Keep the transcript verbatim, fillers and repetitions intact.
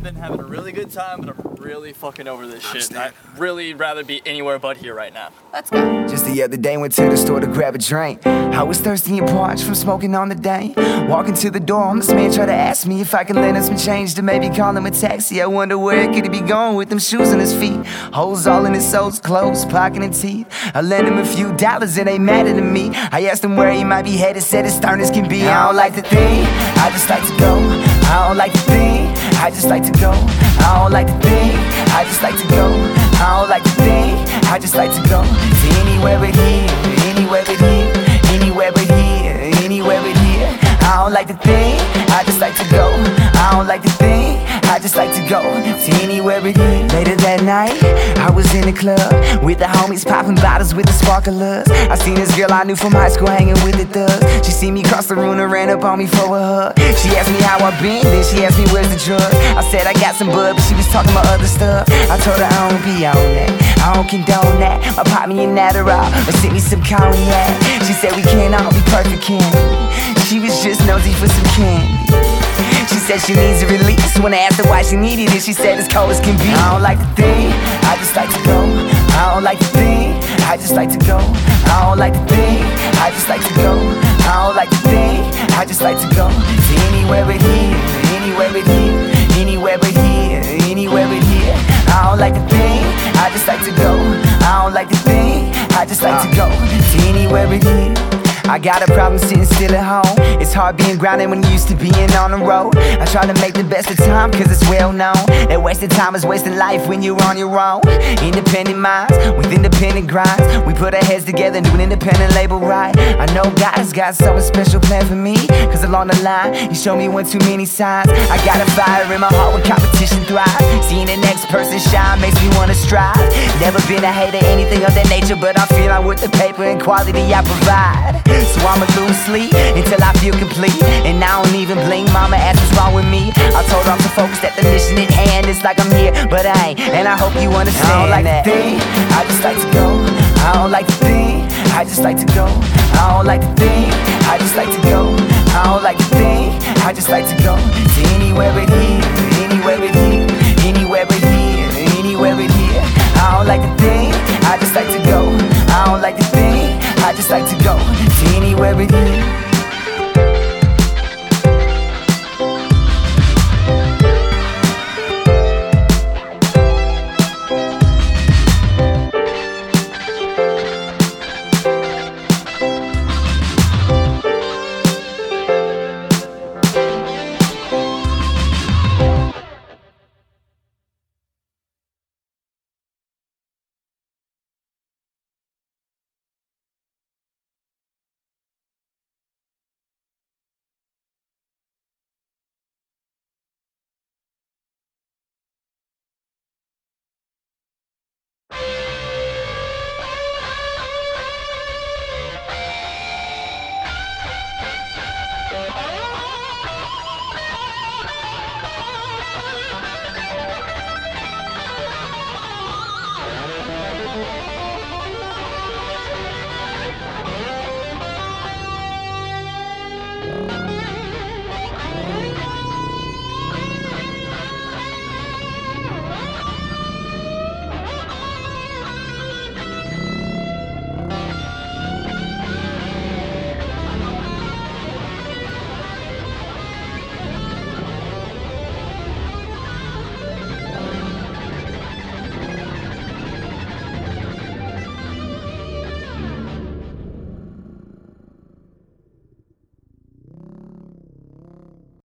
been having a really good time, but I'm really fucking over this shit. I'd really rather be anywhere but here right now. Let's go. Just the other day, went to the store to grab a drink. I was thirsty and parched from smoking on the day. Walking to the door, homeless man tried to ask me if I could lend him some change to maybe call him a taxi. I wonder where could he be going with them shoes on his feet, holes all in his soles, clothes, pocket and teeth. I lent him a few dollars and they mad at me. I asked him where he might be headed, said as stern as can be. I don't like the thing, I just like to go. I don't like the thing, I just like to go. I don't like the thing, I just like to go. I don't like the thing, I just like to go to anywhere but here, anywhere but here, anywhere but here, anywhere but here. I don't like the thing, I just like to go. I don't like the thing, I just like to go to anywhere but here. Later that night, I was in the club with the homies popping bottles with the sparklers. I seen this girl I knew from high school hanging with the thugs. She seen me cross the room and ran up on me for a hug. She asked me how I been, then she asked me where's the drug. I said I got some bud, but she was talking about other stuff. I told her I don't be on that, I don't condone that. I pop me an Adderall, or sent me some cognac. She said we can't all be perfect, can we? She was just nosy for some candy. She said she needs a release. When I asked her why she needed it, she said as cold as can be. I don't like the thing, I just like to go. I don't like the thing, I just like to go. I don't like the thing, I just like to go. I don't like the thing, I just like to go to anywhere but here, anywhere but here, anywhere but here, anywhere but here. I don't like the thing, I just like to go. I don't like the thing, I just like to go to anywhere but here. I got a problem sitting still at home. It's hard being grounded when you used to being on the road. I try to make the best of time, cause it's well known that wasting time is wasting life when you're on your own. Independent minds with independent grinds, we put our heads together and do an independent label right. I know God has got something special planned for me, cause along the line, He showed me one too many signs. I got a fire in my heart when competition thrives. Seeing the next person shine makes me wanna strive. Never been a hater, anything of that nature, but I feel I'm worth the paper and quality I provide. So I'ma lose sleep until I feel complete, and I don't even blink. Mama asked what's wrong with me. I told her I'm so focused that the mission at hand. It's like I'm here, but I ain't, and I hope you understand. I don't like the thing, I just like to go. I don't like the thing, I just like to go. I don't like the thing, I just like to go. I don't like the thing, I just like to go to anywhere but here, anywhere but here, anywhere but here, anywhere but here. I don't like the thing, I just like to go. I don't like the thing, I just like to go to anywhere but here.